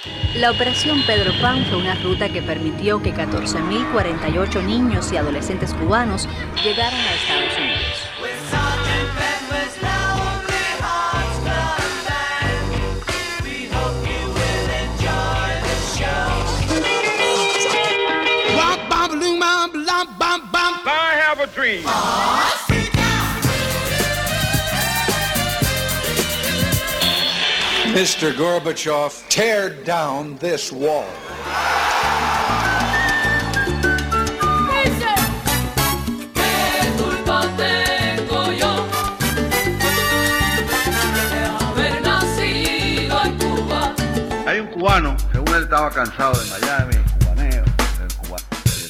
La Operación Pedro Pan fue una ruta que permitió que 14.048 niños y adolescentes cubanos llegaran a Estados Unidos. I have a dream. Mr. Gorbachev, tear down this wall. ¿Qué culpa tengo yo de haber nacido en Cuba? Hay un cubano, según él estaba cansado de Miami, cubaneo, el cubano.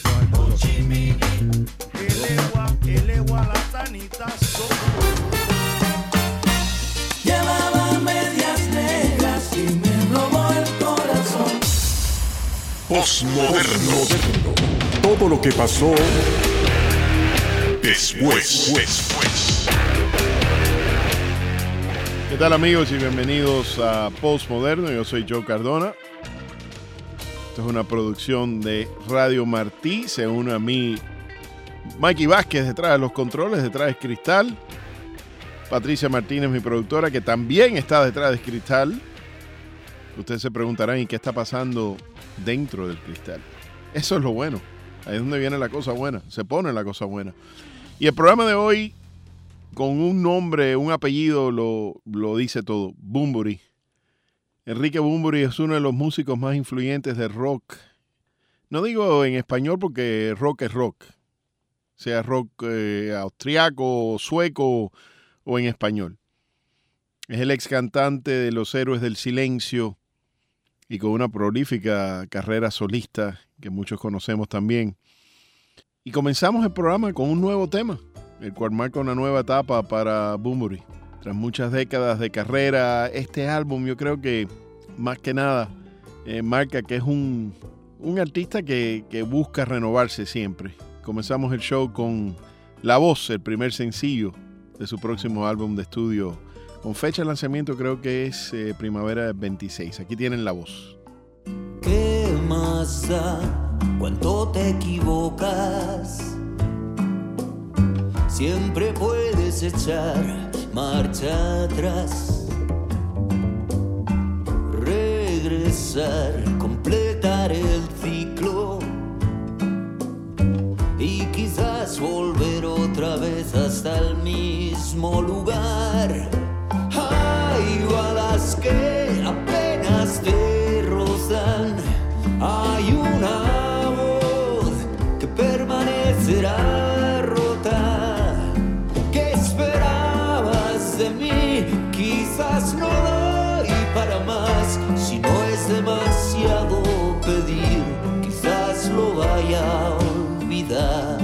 Llevaba medias negras y me robó el corazón. Postmoderno. Todo lo que pasó después. ¿Qué tal, amigos? Y bienvenidos a Postmoderno. Yo soy Joe Cardona. Esto es una producción de Radio Martí. Se une a mí Mikey Vázquez detrás de los controles, detrás de Cristal. Patricia Martínez, mi productora, que también está detrás de Cristal. Ustedes se preguntarán, ¿y qué está pasando dentro del cristal? Eso es lo bueno. Ahí es donde viene la cosa buena. Se pone la cosa buena. Y el programa de hoy, con un nombre, un apellido, lo dice todo. Bunbury. Enrique Bunbury es uno de los músicos más influyentes de rock. No digo en español porque rock es rock. Sea rock austriaco, sueco o en español. Es el ex cantante de Los Héroes del Silencio y con una prolífica carrera solista que muchos conocemos también. Y comenzamos el programa con un nuevo tema, el cual marca una nueva etapa para Bunbury. Tras muchas décadas de carrera, este álbum yo creo que más que nada marca que es un artista que busca renovarse siempre. Comenzamos el show con La Voz, el primer sencillo de su próximo álbum de estudio, con fecha de lanzamiento creo que es primavera del 26. Aquí tienen La Voz. ¿Qué más da cuando te equivocas? Siempre puedes echar marcha atrás, regresar, completar el ciclo y quizás volver otra vez hasta el mismo lugar. Hay balas que apenas te rozan, hay una voz que permanecerá rota. ¿Qué esperabas de mí? Quizás no doy para más. Si no es demasiado pedir, quizás lo vaya a olvidar.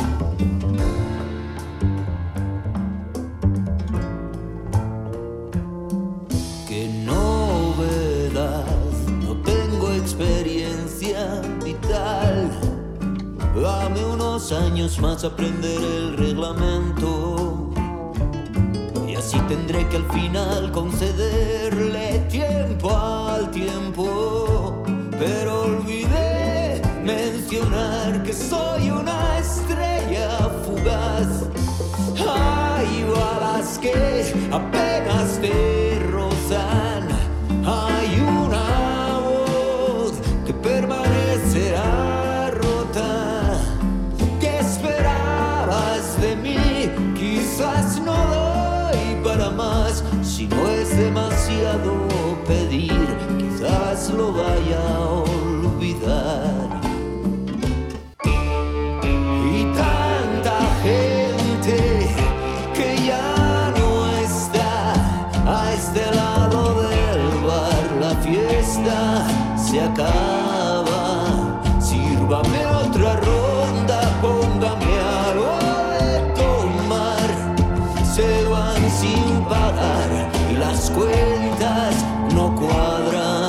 Qué novedad, no tengo experiencia vital. Dame unos años más a aprender el reglamento y así tendré que al final concederle tiempo al tiempo. Pero olvidé mencionar que soy una estrella fugaz. Hay balas que apenas te rozan, hay una voz que permanecerá rota. ¿Qué esperabas de mí? Quizás no doy para más. Si no es demasiado pedir, quizás lo vaya a olvidar. Y tanta gente que ya no está a este lado del bar. La fiesta se acaba. Sírvame otra ronda, póngame algo de tomar. Se van sin pagar y las cuentas no cuadran.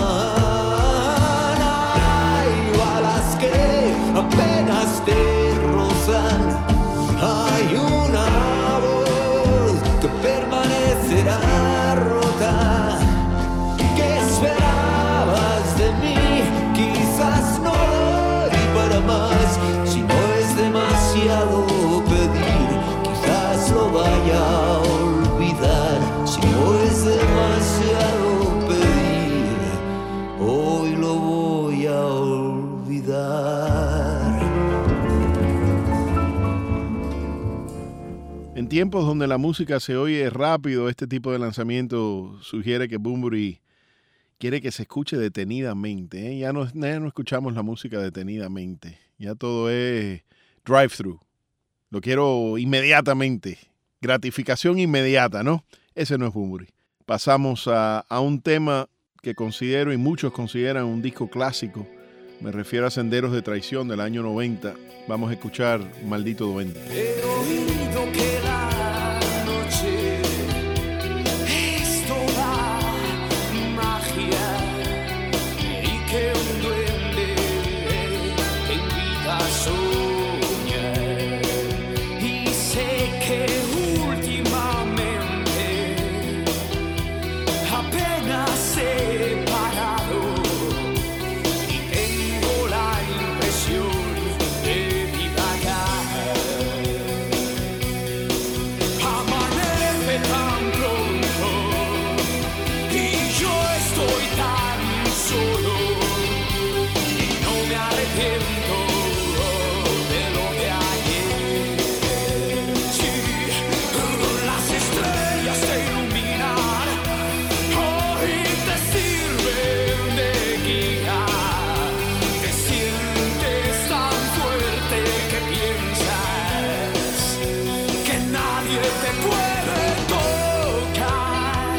Hay balas que apenas te rozan, hay una voz que permanecerá rota. ¿Qué esperabas mí, quizás no doy para más. Si no es demasiado pedir, quizás lo vaya a olvidar. Si no es demasiado pedir, hoy lo voy a olvidar. En tiempos donde la música se oye rápido, este tipo de lanzamiento sugiere que Bunbury quiere que se escuche detenidamente, ¿eh? Ya no escuchamos la música detenidamente. Ya todo es drive-thru. Lo quiero inmediatamente. Gratificación inmediata, ¿no? Ese no es Bunbury. Pasamos a un tema que considero y muchos consideran un disco clásico. Me refiero a Senderos de Traición del año 90. Vamos a escuchar Maldito Duende. He oído que la noche es toda magia y que un duende te invita a soñar. Y sé que últimamente apenas he parado y tengo la impresión de divagar. Amanece tan pronto y yo estoy tan solo y no me arrepiento de lo de ayer. Sí, las estrellas te iluminan, hoy te sirven de guía. Te sientes tan fuerte que piensas que nadie te puede tocar.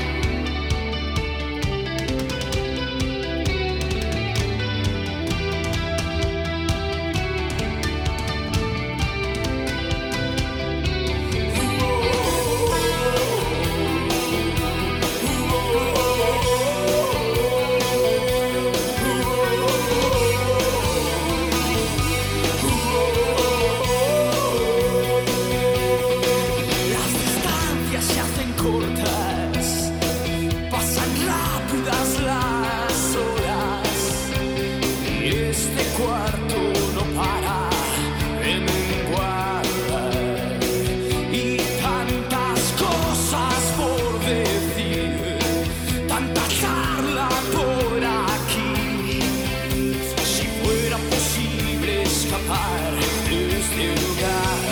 Las distancias se hacen cortas, pasan rápidas las horas y este cuarto no para de menguar. Y tantas cosas por decir, tanta charla por aquí. Si fuera posible escapar de este lugar.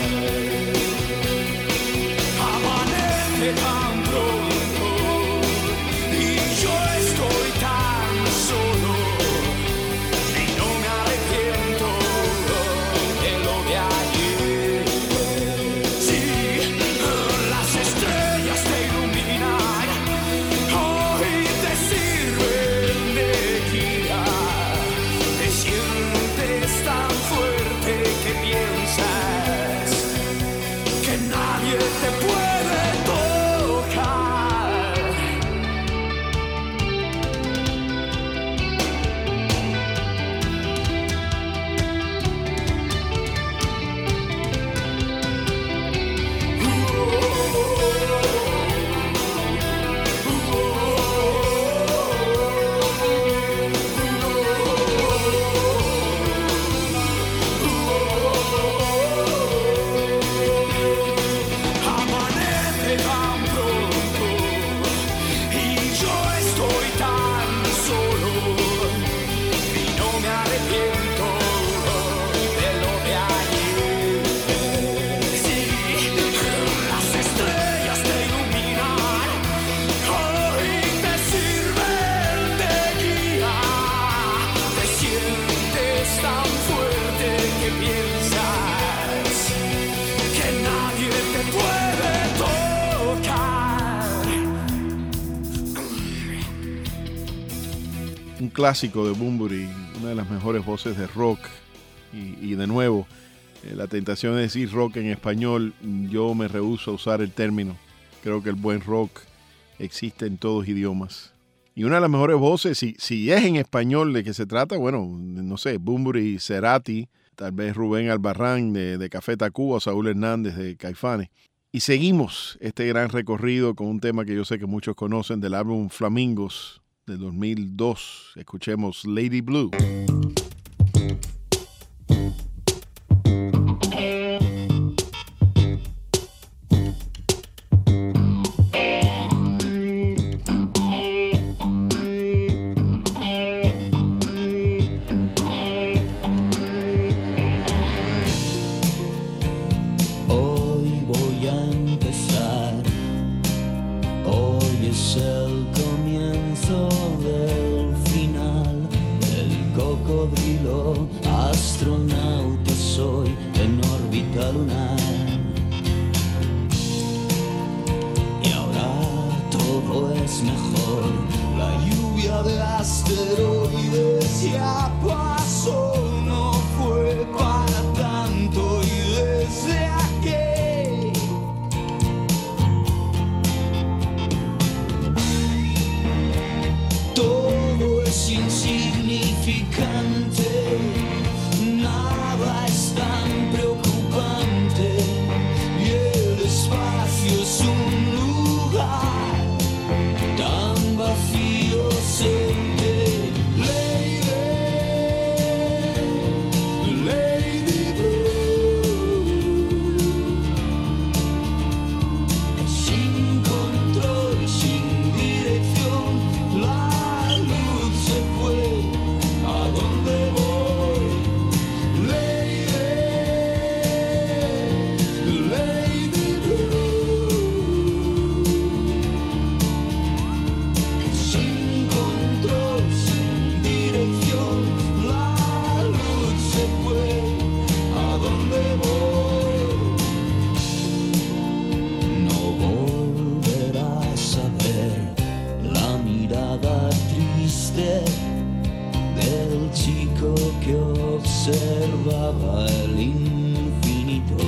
Amanece tan pronto y yo estoy tan solo y no me arrepiento de lo de ayer. Sí, las estrellas te iluminan, hoy te sirven de guía. Te sientes tan fuerte que piensas que nadie te puede tocar. Amanece tan pronto y yo estoy tan solo y no me arrepiento de lo de ayer. Sí, las estrellas te iluminan, hoy te sirven de guía. Te sientes tan fuerte que piensas que nadie te puede tocar. Un clásico de Bunbury, una de las mejores voces de rock. Y de nuevo, la tentación de decir rock en español, yo me rehúso a usar el término. Creo que el buen rock existe en todos idiomas. Y una de las mejores voces, si es en español de qué se trata, bueno, no sé, Bunbury, Cerati, tal vez Rubén Albarrán de Café Tacuba, Saúl Hernández de Caifanes. Y seguimos este gran recorrido con un tema que yo sé que muchos conocen del álbum Flamingos de 2002. Escuchemos Lady Blue. Astronauta soy en órbita lunar. Y ahora todo es mejor. La lluvia de asteroides ya pasó. No fue para tanto y desde aquí todo es insignificante. Nada es tan preocupante y el espacio es un lugar tan vacío. Siente Lady Blue, sin control, sin dirección, la luz se fue. ¿A dónde voy? Del chico que observaba el infinito.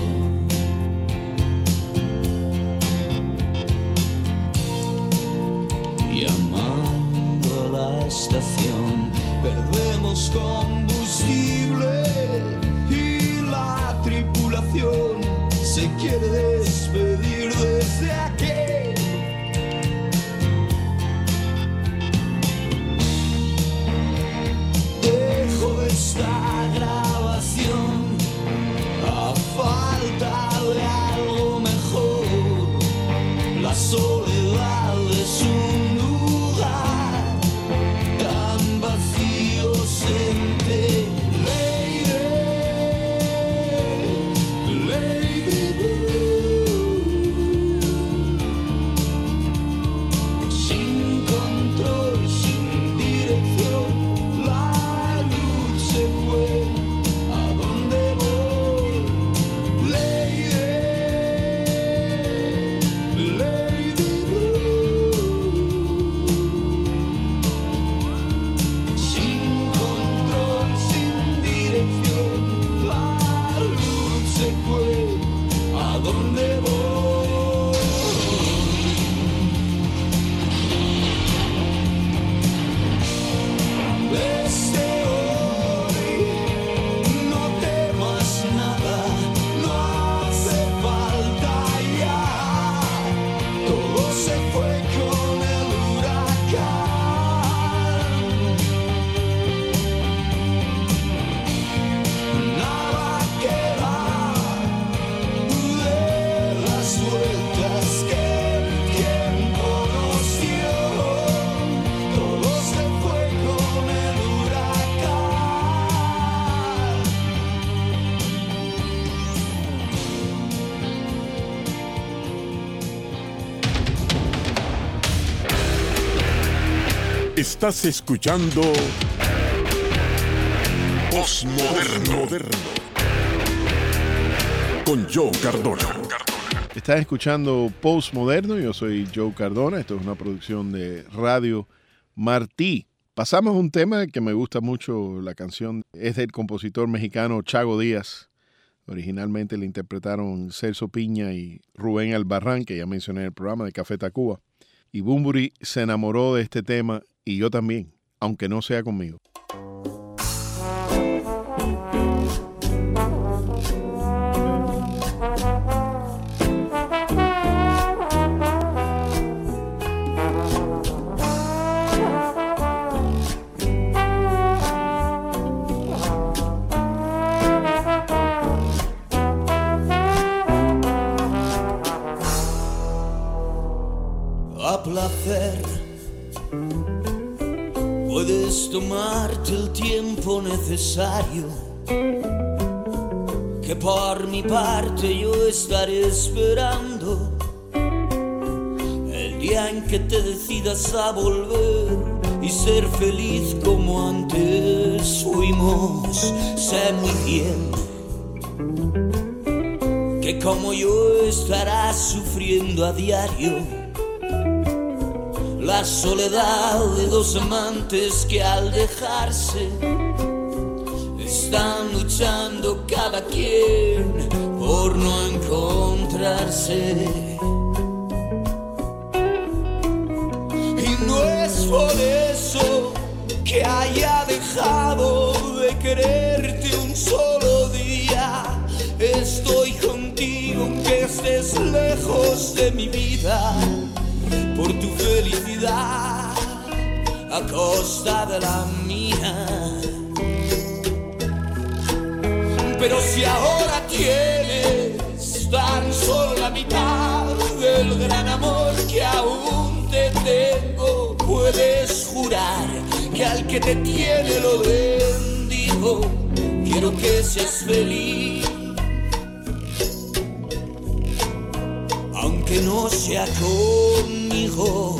Llamando a la estación, perdemos combustible y la tripulación se quiere despedir desde aquí. Esta grabación a falta de algo mejor. La soledad es un lugar tan vacío. Siente Lady Blue, sin control, sin dirección. ¿A dónde voy? Lady Blue, sin control, sin dirección, la luz se fue. ¿A dónde voy? Estás escuchando Postmoderno con Joe Cardona. Estás escuchando Postmoderno, yo soy Joe Cardona, esto es una producción de Radio Martí. Pasamos a un tema que me gusta mucho, la canción es del compositor mexicano Chago Díaz. Originalmente le interpretaron Celso Piña y Rubén Albarrán, que ya mencioné en el programa de Café Tacuba. Y Bunbury se enamoró de este tema y yo también, aunque no sea conmigo. puedes tomarte el tiempo necesario, que por mi parte yo estaré esperando el día en que te decidas a volver y ser feliz como antes fuimos. Sé muy bien que como yo estarás sufriendo a diario la soledad de dos amantes que al dejarse están luchando cada quien por no encontrarse. Y no es por eso que haya dejado de quererte un solo día. Estoy contigo aunque estés lejos de mi vida, por tu felicidad a costa de la mía. Pero si ahora tienes tan solo la mitad del gran amor que aún te tengo, puedes jurar que al que te tiene lo bendigo. Quiero que seas feliz, aunque no sea conmigo.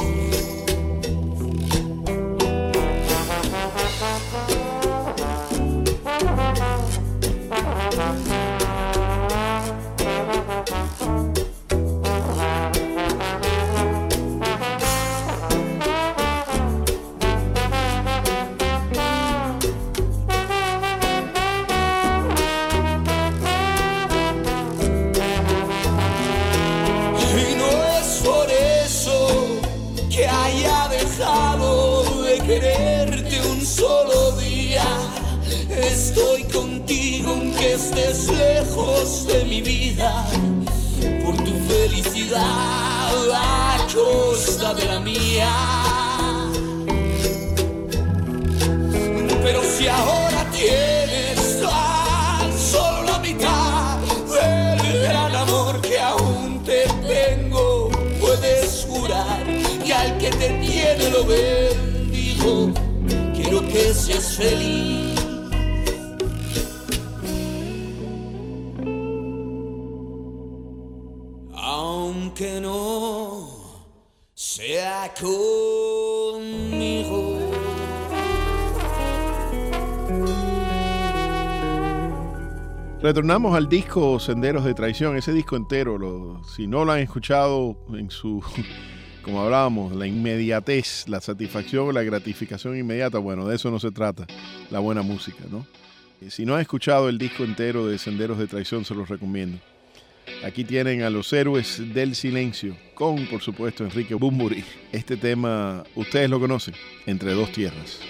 Quererte un solo día, estoy contigo aunque estés lejos de mi vida, por tu felicidad a costa de la mía. Pero si ahora tienes tan solo la mitad del gran amor que aún te tengo, puedes jurar que al que te tiene lo ves. Quiero que seas feliz, aunque no sea conmigo. Retornamos al disco Senderos de Traición, ese disco entero. Si no lo han escuchado en su... Como hablábamos, la inmediatez, la satisfacción, la gratificación inmediata, bueno, de eso no se trata la buena música, ¿no? Si no han escuchado el disco entero de Senderos de Traición, se los recomiendo. Aquí tienen a los Héroes del Silencio, con, por supuesto, Enrique Bunbury. Este tema, ustedes lo conocen, Entre dos tierras.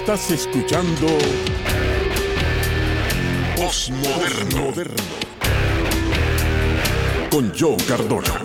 Estás escuchando Postmoderno con Joe Cardona.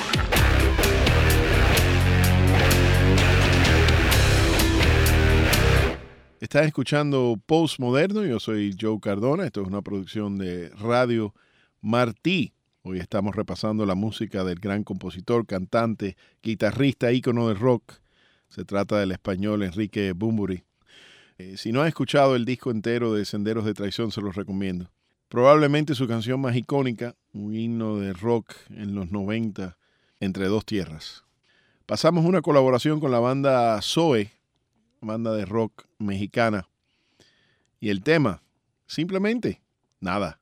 Estás escuchando Postmoderno, yo soy Joe Cardona, esto es una producción de Radio Martí. Hoy estamos repasando la música del gran compositor, cantante, guitarrista, ícono del rock. Se trata del español Enrique Bunbury. Si no has escuchado el disco entero de Senderos de Traición, se los recomiendo. Probablemente su canción más icónica, un himno de rock en los 90, Entre dos tierras. Pasamos una colaboración con la banda Zoe, banda de rock mexicana. Y el tema, simplemente, nada.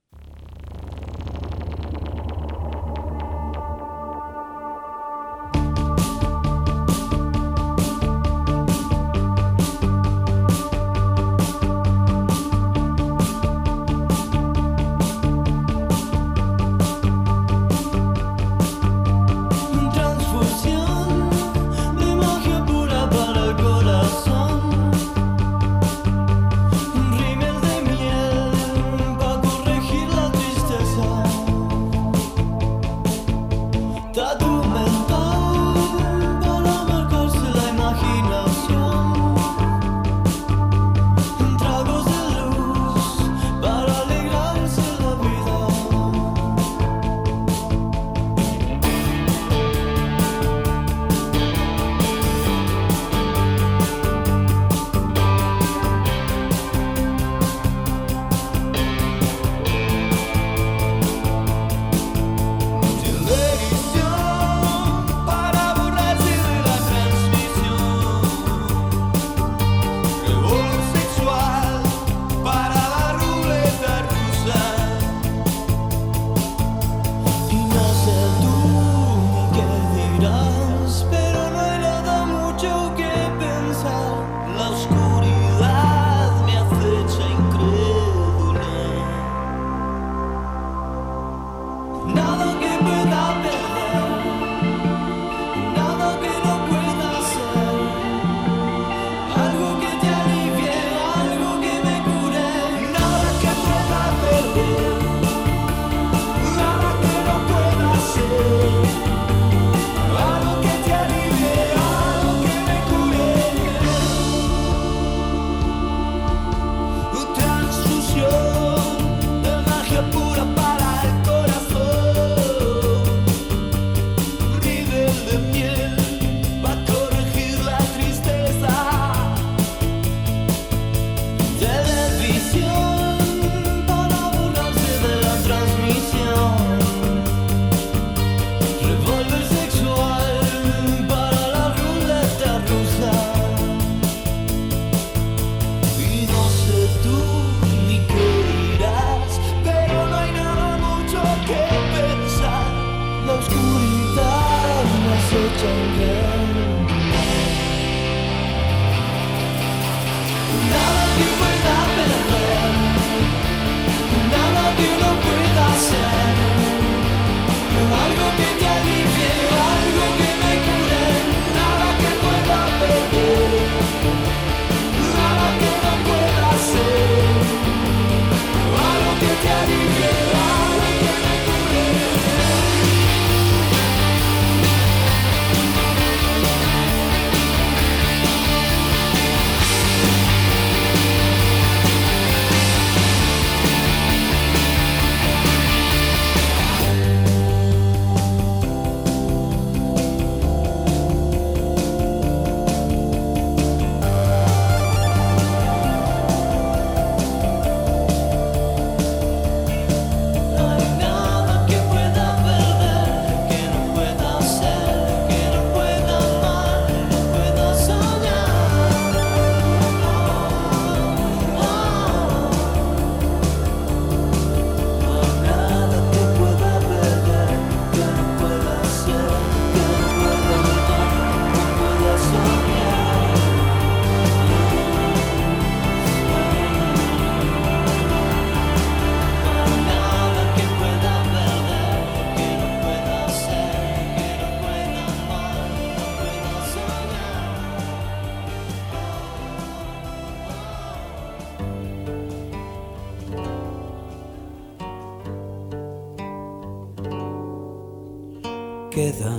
queda,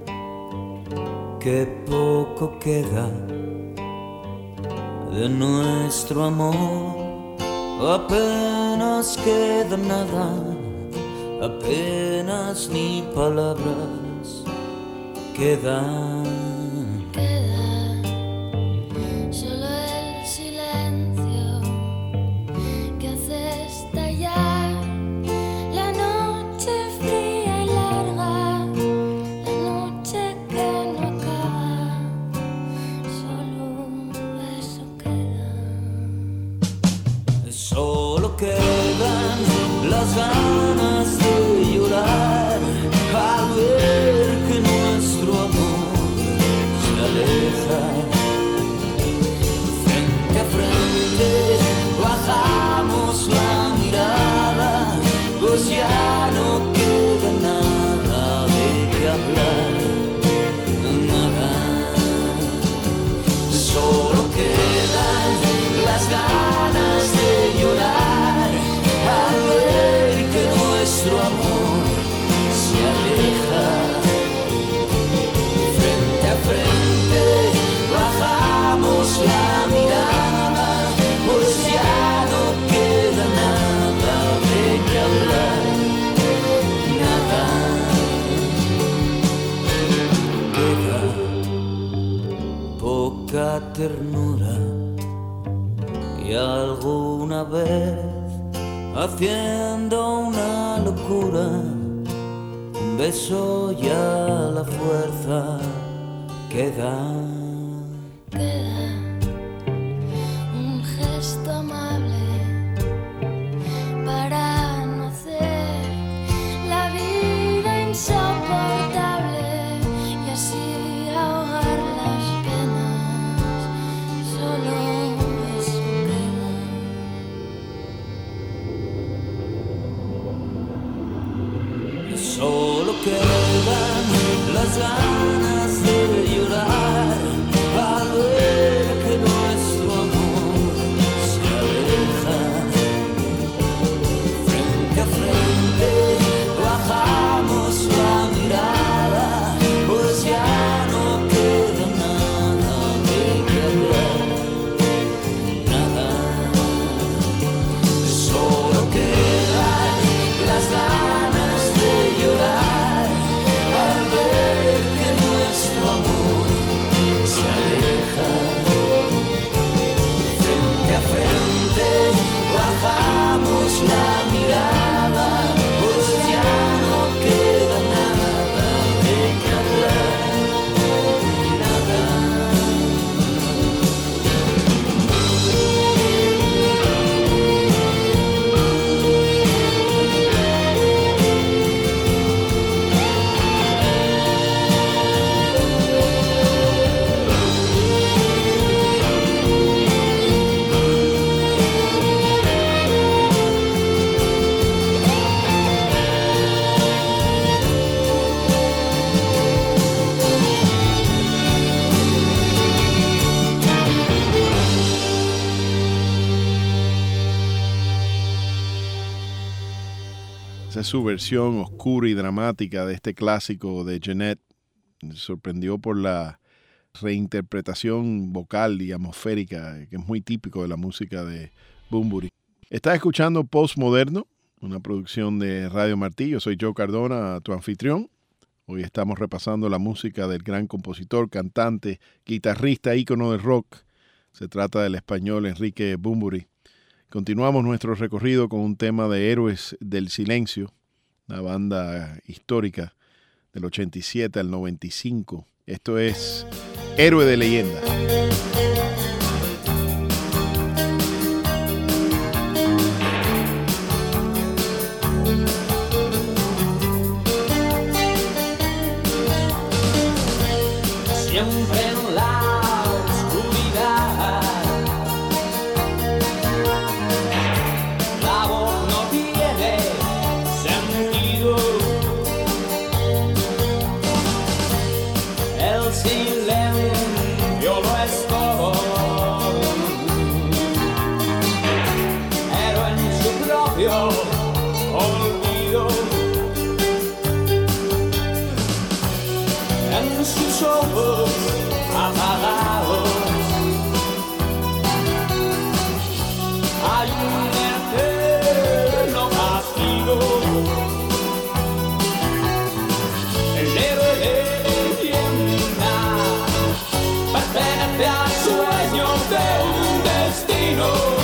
qué poco queda de nuestro amor. Apenas queda nada, apenas ni palabras quedan. Queda solo el silencio que hace estallar la noche fría y larga, la noche que no acaba. Solo eso queda. Solo quedan las ganas de llorar al ver que nuestro amor se aleja. Frente a frente bajamos la mirada, pues ya no queda nada de qué hablar, nada. Solo quedan las ganas de llorar al ver que nuestro amor se aleja. Frente a frente bajamos la mirada, pues ya no queda nada de qué hablar, nada. Queda poca ternura y alguna vez haciendo una locura, un beso y a la fuerza queda. Queda un gesto amable para no hacer la vida insoportable y así ahogar las penas. Solo eso queda. Solo quedan las ganas de llorar al ver que nuestro amor se aleja. Frente a frente bajamos la mirada, pues ya no queda nada de qué hablar, nada. Solo quedan las ganas de llorar al ver que nuestro amor se aleja. Frente a frente bajamos la mirada, pues ya no queda nada de qué hablar, nada. Esa es su versión oscura y dramática de este clásico de Jeanette. Me sorprendió por la reinterpretación vocal y atmosférica que es muy típico de la música de Bunbury. Estás escuchando Postmoderno, una producción de Radio Martí. Yo soy Joe Cardona, tu anfitrión. Hoy estamos repasando la música del gran compositor, cantante, guitarrista, ícono del rock. Se trata del español Enrique Bunbury. Continuamos nuestro recorrido con un tema de Héroes del Silencio, una banda histórica del 87 al 95. Esto es Héroe de Leyenda. Siempre en la oscuridad, la voz no tiene sentido. El silencio lo es todo, pero en su propio olvido. ojos apagados hay un eterno castigo. El héroe de leyenda pertenece al sueño de un destino.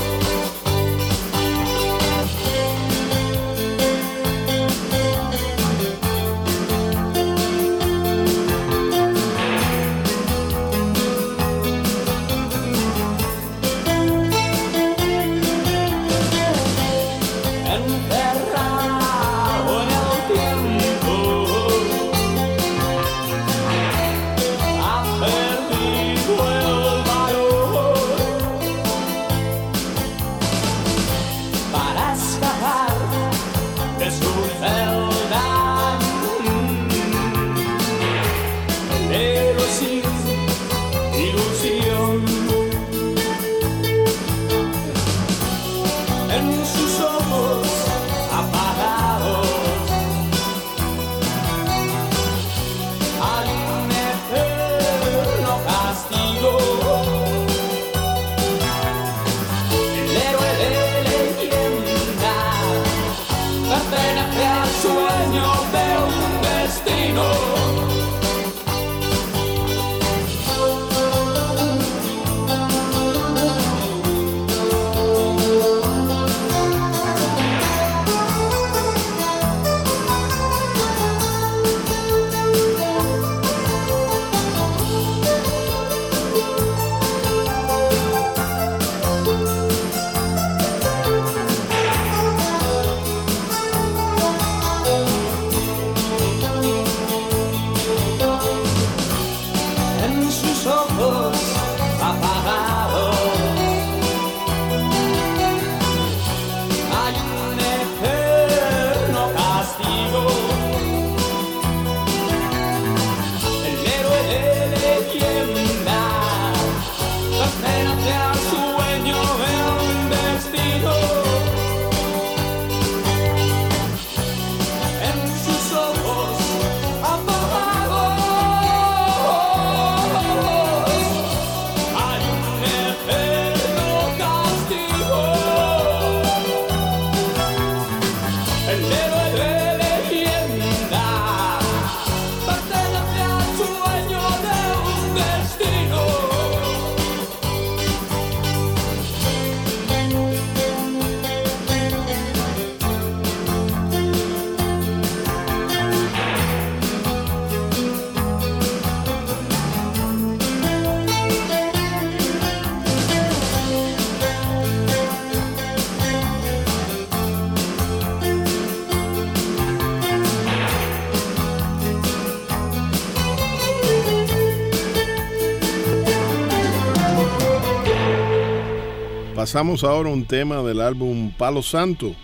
Pasamos ahora a un tema del álbum Palo Santo.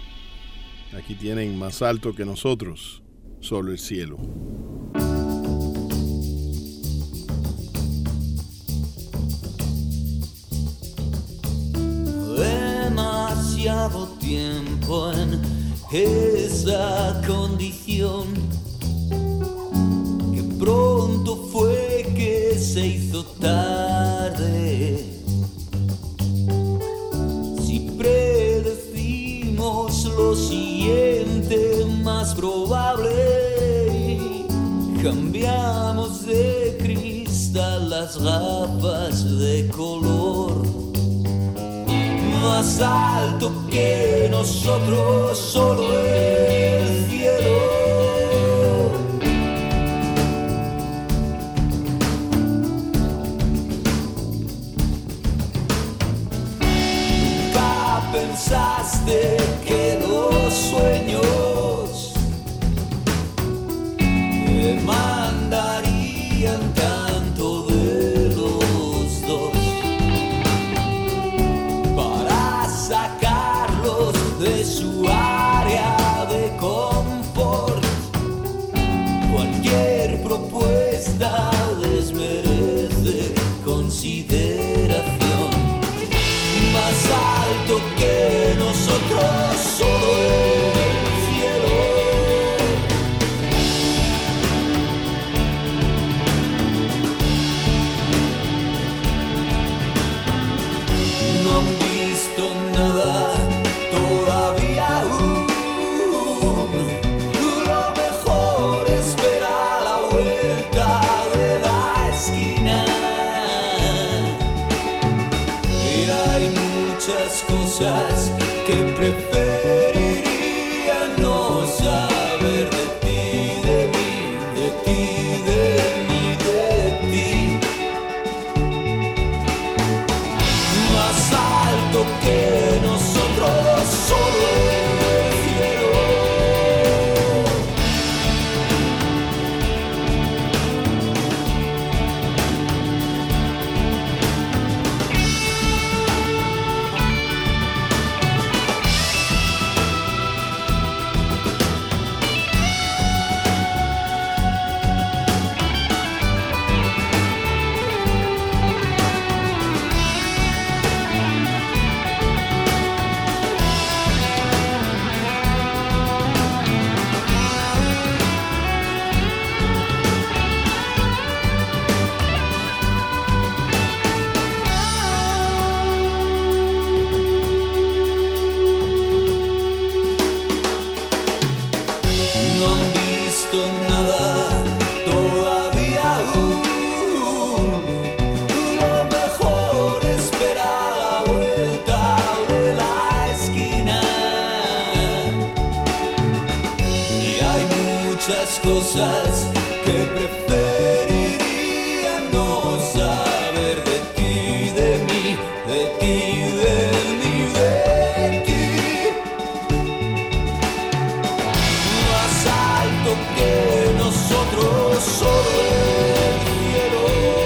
Aquí tienen Más alto que nosotros, solo el cielo. Demasiado tiempo en esa condición, que pronto fue que se hizo tarde. Si predecimos lo siguiente, más probable, cambiamos de cristal las gafas de color. Más alto que nosotros, solo el cielo. Nunca pensaste que los sueños te mandarían tanto de los dos, sacarlos de su área de confort. Cualquier propuesta les merece consideración. Más alto que nosotros, solo el cielo. que preferiría no saber de ti, de mí, de ti, de mí, de ti. Más alto que nosotros, solo el cielo. Cosas que preferiría no saber de ti, de mí, de ti, de mí, de ti. Más alto que nosotros, solo el cielo.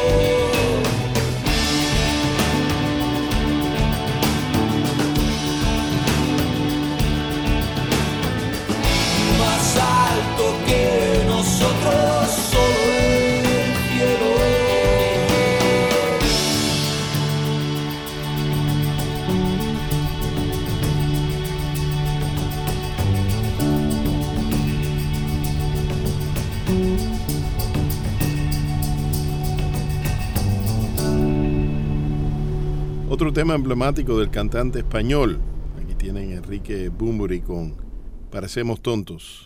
Más alto que nosotros, solo el cielo. Otro tema emblemático del cantante español. Aquí tienen Enrique Bunbury con Parecemos tontos.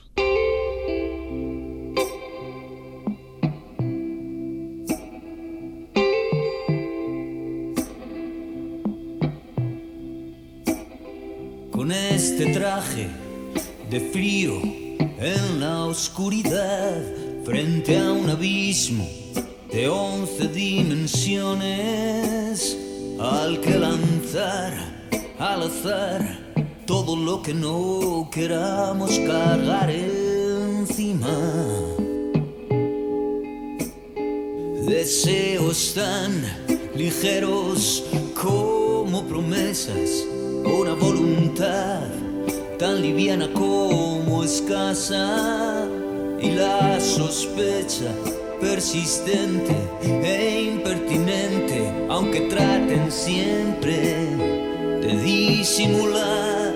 Con este traje de frío en la oscuridad, frente a un abismo de 11 dimensiones, al que lanzar al azar todo lo que no queramos cargar encima. Deseos tan ligeros como promesas, una voluntad tan liviana como escasa, y la sospecha persistente e impertinente, aunque traten siempre de disimular.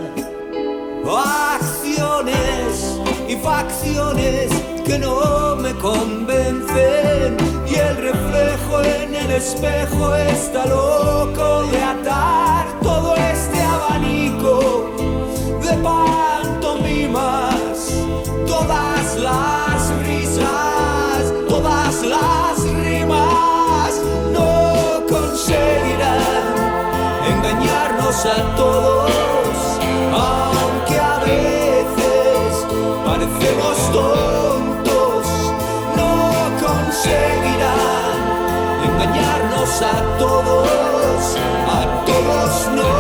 Acciones y facciones que no me convencen, y el reflejo en el espejo está loco de atar todo este abanico de pantomimas. Todas las risas, todas las rimas no conseguirán engañarnos a todos, aunque a veces parecemos tontos. No conseguirán engañarnos a todos no.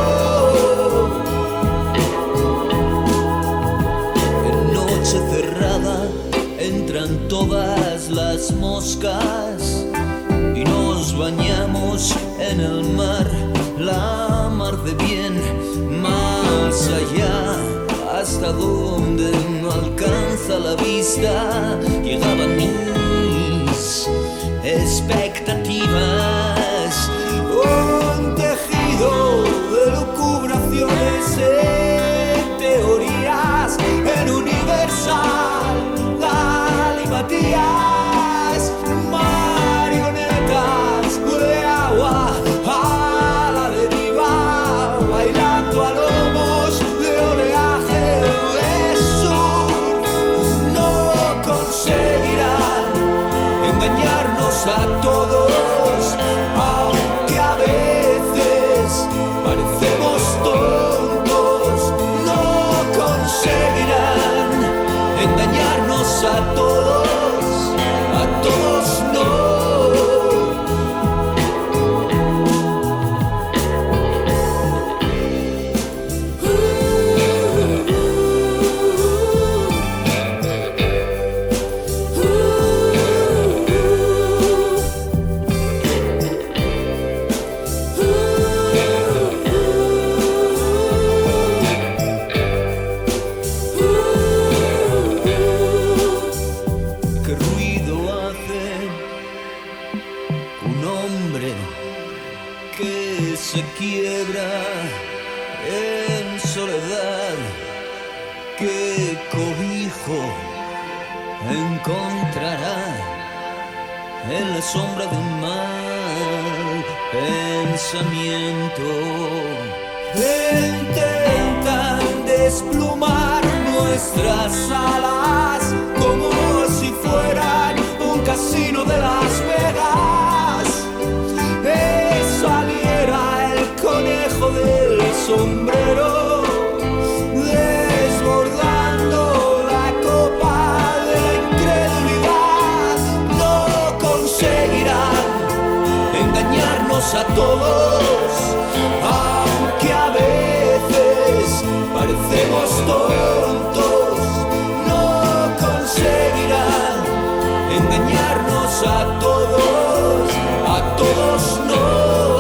En noche cerrada entran todas las moscas y nos bañamos en el mar, la mar de bien, más allá, hasta donde no alcanza la vista, llegaban mis expectativas. Un tejido de lucubraciones en teorías, en universal galimatías, marionetas de agua a la deriva, bailando a lomos de oleaje de sur. No conseguirá se quiebra en soledad, qué cobijo encontrará en la sombra de un mal pensamiento. Intentan desplumar nuestras alas como si fueran un casino de Las Vegas. Saliera el conejo del sombrero, desbordando la copa de la incredulidad. No conseguirán engañarnos a todos, aunque a veces parecemos tontos. No conseguirán engañarnos a todos, a todos no.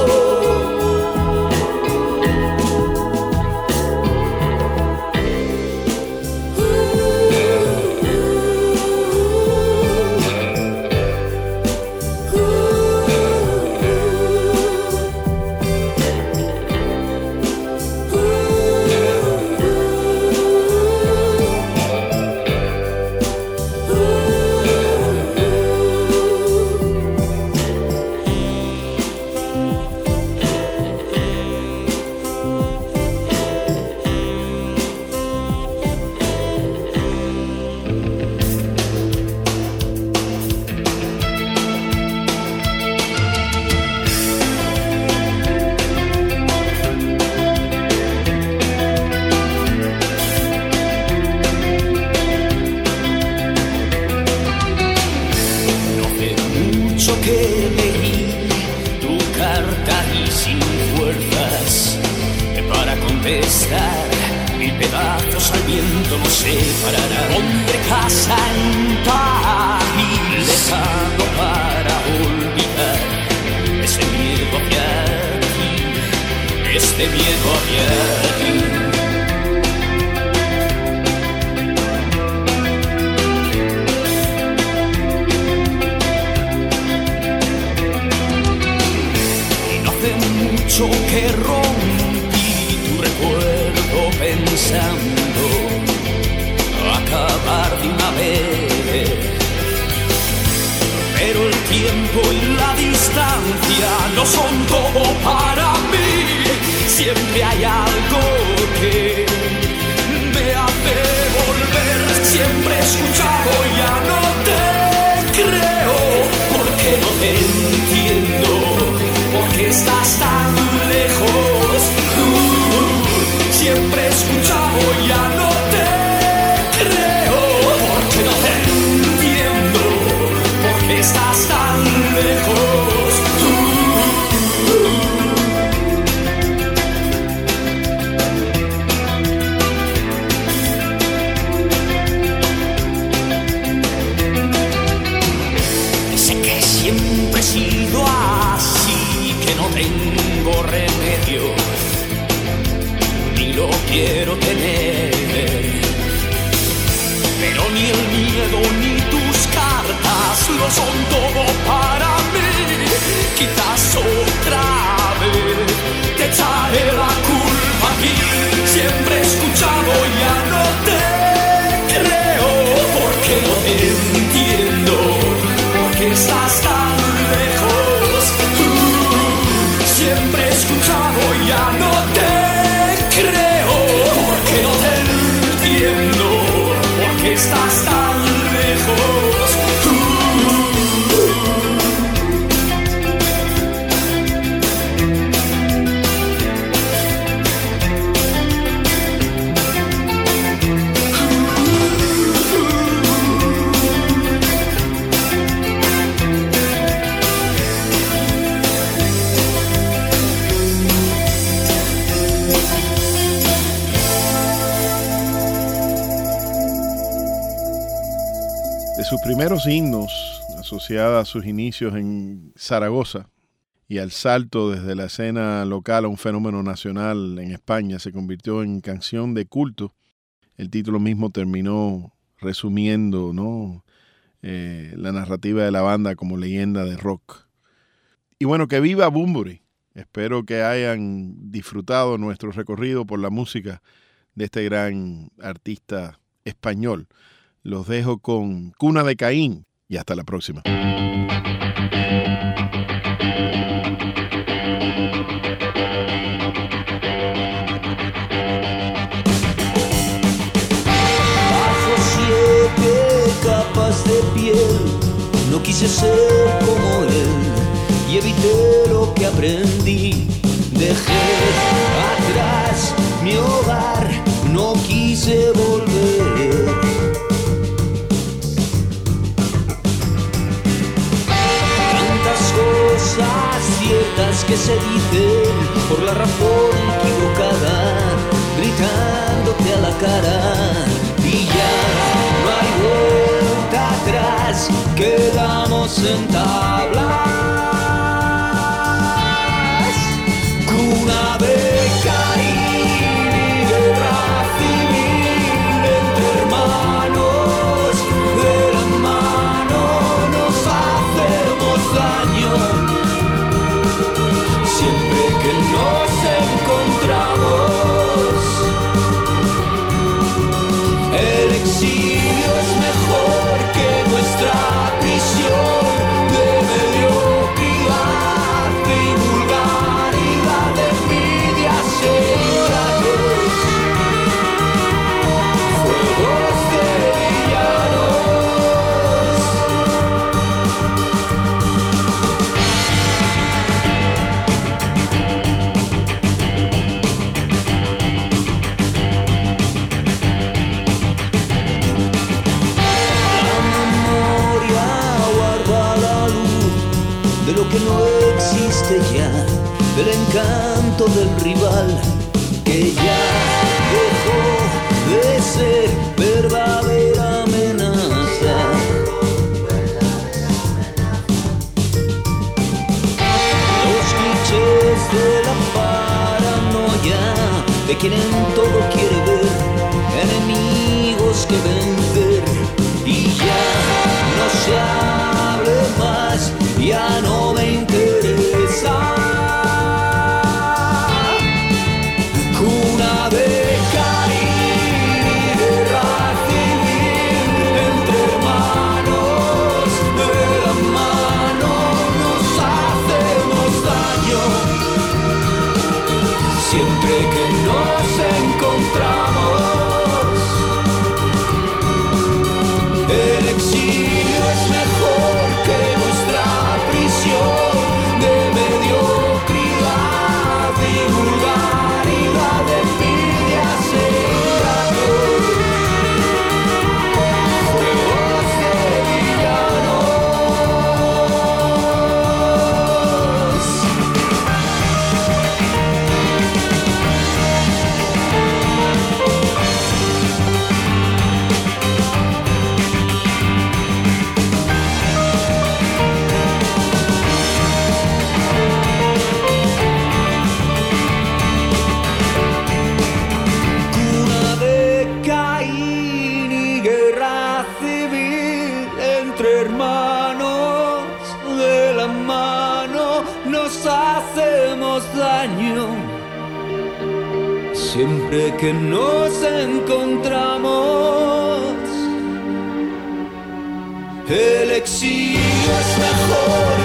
Mil pedazos al viento nos separarán. Pondré casa en París, dejando para olvidar ese miedo hacia ti, este miedo hacia ti. Y no hace mucho que rompí tu recuerdo pensando acabar de una vez, pero el tiempo y la distancia no son todo para mí. Siempre hay algo que me hace volver. Siempre he escuchado, ya no te creo, porque no te entiendo, porque estás tan lejos. Siempre he escuchado, ya no te creo, porque no te entiendo, porque estás tan lejos. Sé que siempre he sido así, que no tengo remedio, ni lo quiero tener, pero ni el miedo ni tus cartas lo son todo para mí. Quizás otra vez te echaré la culpa aquí. Siempre he escuchado, ya no te creo, porque no te entiendo, porque estás tan lejos. Siempre he escuchado, ya no te creo, porque no te entiendo, porque estás tan lejos. Sus primeros himnos, asociados a sus inicios en Zaragoza y al salto desde la escena local a un fenómeno nacional en España, se convirtió en canción de culto. El título mismo terminó resumiendo, ¿no?, la narrativa de la banda como leyenda de rock. Y bueno, que viva Bunbury, Espero que hayan disfrutado nuestro recorrido por la música de este gran artista español. Los dejo con Cuna de Caín y hasta la próxima. Bajo 7 capas de piel, no quise ser como él y evité lo que aprendí. Dejé atrás mi hogar, no quise volver. Tantas cosas ciertas que se dicen por la razón equivocada, gritándote a la cara, y ya no hay vuelta atrás, quedamos en tablas. Cuna de Caín y guerra civil entre hermanos, de la mano nos hacemos daño. Siempre que nos encontramos, el exilio es mejor que nuestra prisión de mediocridad y vulgaridad, de envidias e ingratos, fuegos de villanos. De lo que no existe ya, del encanto del rival, que ya dejó de ser verdadera amenaza. Los clichés de la paranoia, de quien en todo quiere ver enemigos que vencer, y ya no se hable más, ya no me interesa. Cuna de Caín y guerra civil entre hermanos, de la mano nos hacemos daño. Siempre que nos encontramos, el exilio es mejor que nuestra prisión de mediocridad y vulgaridad, de envidias e ingratos, fuegos de villanos. Cuna de Caín y guerra civil entre hermanos, de la mano nos hacemos daño. Siempre que nos encontramos, el exilio es mejor